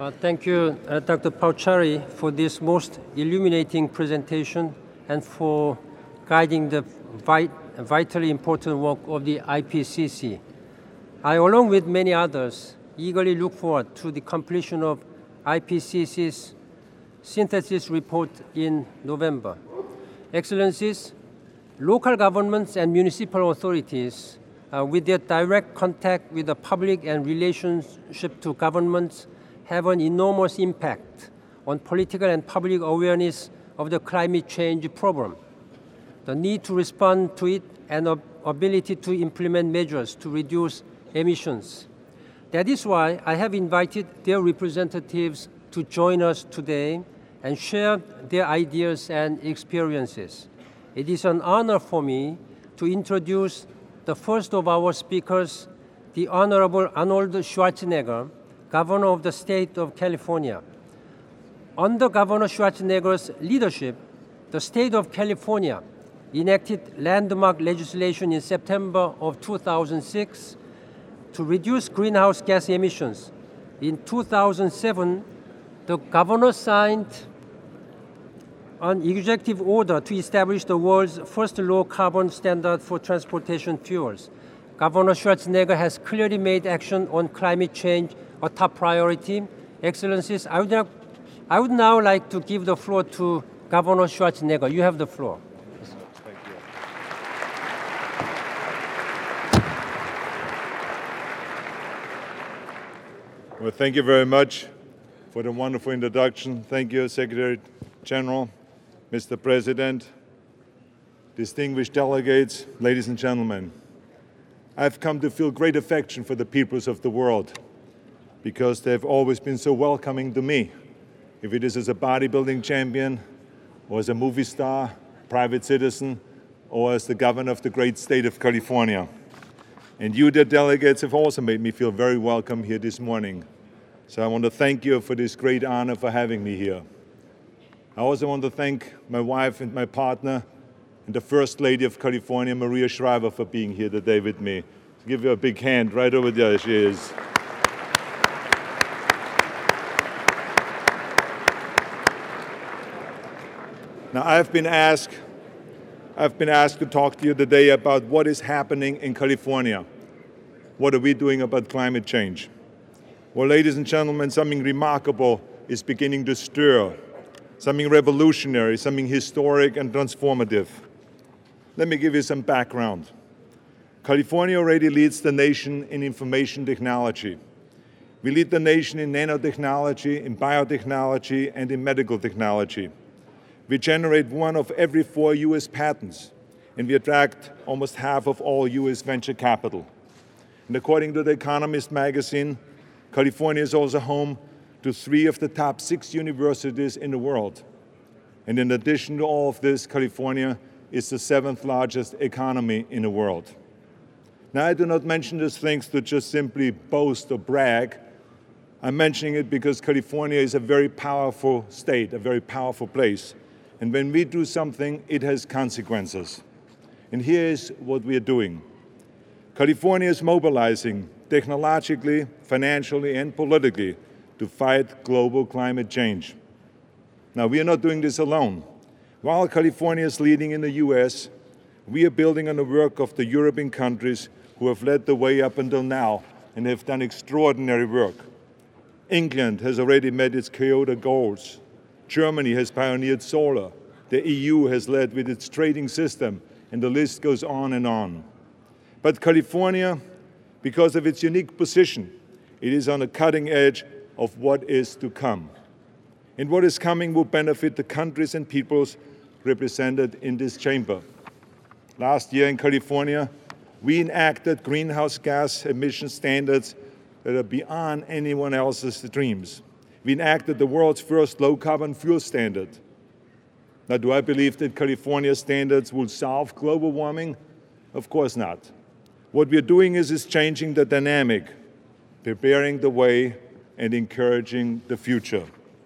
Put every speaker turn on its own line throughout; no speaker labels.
Thank you, Dr. Pauchari, for this most illuminating presentation and for guiding the vitally important work of the IPCC. I, along with many others, eagerly look forward to the completion of IPCC's synthesis report in November. Excellencies, local governments and municipal authorities, with their direct contact with the public and relationship to governments, have an enormous impact on political and public awareness of the climate change problem, the need to respond to it, and ability to implement measures to reduce emissions. That is why I have invited their representatives to join us today and share their ideas and experiences. It is an honor for me to introduce the first of our speakers, the Honorable Arnold Schwarzenegger, Governor of the State of California. Under Governor Schwarzenegger's leadership, the State of California enacted landmark legislation in September of 2006 to reduce greenhouse gas emissions. In 2007, the governor signed an executive order to establish the world's first low-carbon standard for transportation fuels. Governor Schwarzenegger has clearly made action on climate change a top priority. Excellencies, I would now like to give the floor to Governor Schwarzenegger. You have the floor.
Thank you. Well, thank you very much for the wonderful introduction. Thank you, Secretary General, Mr. President, distinguished delegates, ladies and gentlemen. I've come to feel great affection for the peoples of the world because they've always been so welcoming to me. If it is as a bodybuilding champion, or as a movie star, private citizen, or as the governor of the great state of California. And you, dear delegates, have also made me feel very welcome here this morning. So I want to thank you for this great honor for having me here. I also want to thank my wife and my partner and the First Lady of California, Maria Shriver, for being here today with me. Give her a big hand. Right over there she is. Now, I've been asked to talk to you today about what is happening in California. What are we doing about climate change? Well, ladies and gentlemen, something remarkable is beginning to stir. Something revolutionary, something historic and transformative. Let me give you some background. California already leads the nation in information technology. We lead the nation in nanotechnology, in biotechnology, and in medical technology. We generate 1 of every 4 U.S. patents, and we attract almost half of all U.S. venture capital. And according to The Economist magazine, California is also home to 3 of the top 6 universities in the world. And in addition to all of this, California is the 7th largest economy in the world. Now, I do not mention these things to just simply boast or brag. I'm mentioning it because California is a very powerful state, a very powerful place. And when we do something, it has consequences. And here is what we are doing. California is mobilizing technologically, financially, and politically to fight global climate change. Now, we are not doing this alone. While California is leading in the US, we are building on the work of the European countries who have led the way up until now and have done extraordinary work. England has already met its Kyoto goals. Germany has pioneered solar. The EU has led with its trading system, and the list goes on and on. But California, because of its unique position, it is on the cutting edge of what is to come. And what is coming will benefit the countries and peoples represented in this chamber. Last year in California, we enacted greenhouse gas emission standards that are beyond anyone else's dreams. We enacted the world's first low-carbon fuel standard. Now, do I believe that California's standards will solve global warming? Of course not. What we're doing is changing the dynamic, preparing the way, and encouraging the future.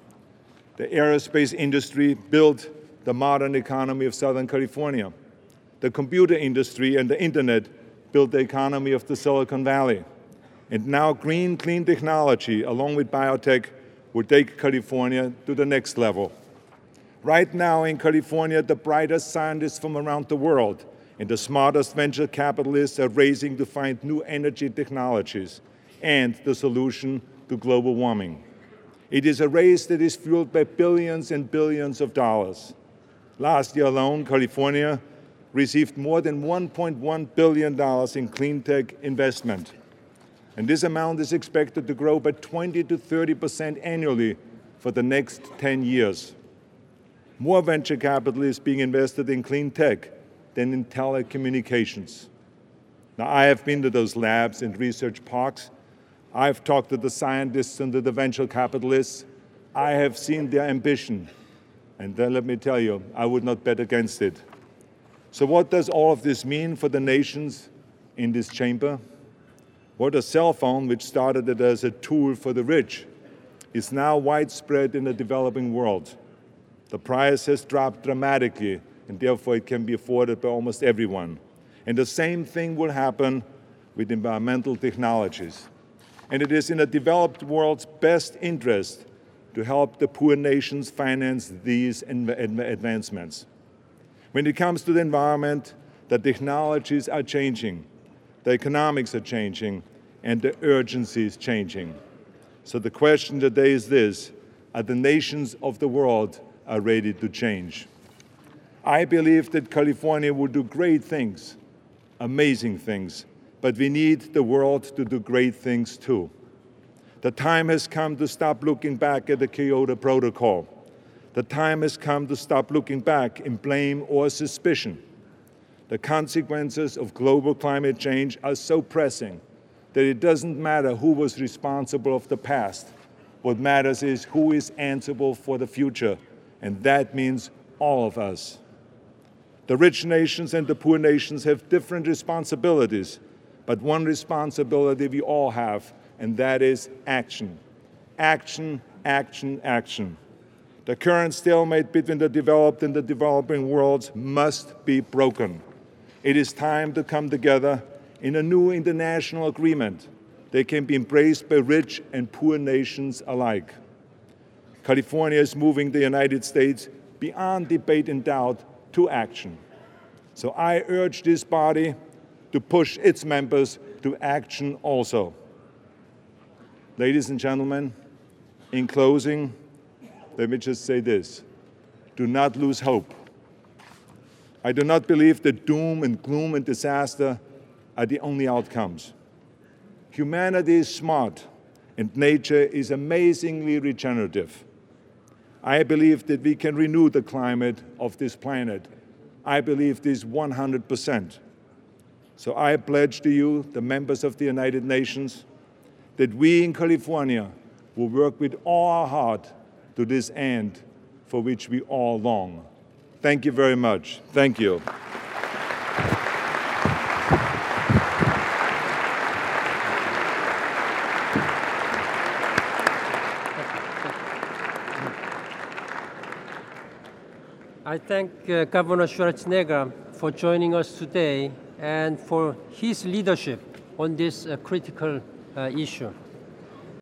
The aerospace industry built the modern economy of Southern California. The computer industry and the internet built the economy of the Silicon Valley. And now green, clean technology, along with biotech, will take California to the next level. Right now in California, the brightest scientists from around the world and the smartest venture capitalists are racing to find new energy technologies and the solution to global warming. It is a race that is fueled by billions and billions of dollars. Last year alone, California received more than $1.1 billion in clean tech investment. And this amount is expected to grow by 20 to 30% annually for the next 10 years. More venture capital is being invested in clean tech than in telecommunications. Now, I have been to those labs and research parks. I've talked to the scientists and to the venture capitalists. I have seen their ambition. And then let me tell you, I would not bet against it. So what does all of this mean for the nations in this chamber? Well, the cell phone, which started as a tool for the rich, is now widespread in the developing world. The price has dropped dramatically, and therefore it can be afforded by almost everyone. And the same thing will happen with environmental technologies. And it is in the developed world's best interest to help the poor nations finance these advancements. When it comes to the environment, the technologies are changing, the economics are changing, and the urgency is changing. So the question today is this: are the nations of the world are ready to change? I believe that California will do great things, amazing things, but we need the world to do great things too. The time has come to stop looking back at the Kyoto Protocol. The time has come to stop looking back in blame or suspicion. The consequences of global climate change are so pressing that it doesn't matter who was responsible of the past. What matters is who is answerable for the future, and that means all of us. The rich nations and the poor nations have different responsibilities, but one responsibility we all have, and that is action. Action, action, action. The current stalemate between the developed and the developing worlds must be broken. It is time to come together in a new international agreement that can be embraced by rich and poor nations alike. California is moving the United States beyond debate and doubt to action. So I urge this body to push its members to action also. Ladies and gentlemen, in closing, let me just say this: do not lose hope. I do not believe that doom and gloom and disaster are the only outcomes. Humanity is smart, and nature is amazingly regenerative. I believe that we can renew the climate of this planet. I believe this 100%. So I pledge to you, the members of the United Nations, that we in California will work with all our heart to this end for which we all long. Thank you very much. Thank you.
I thank Governor Schwarzenegger for joining us today and for his leadership on this critical issue.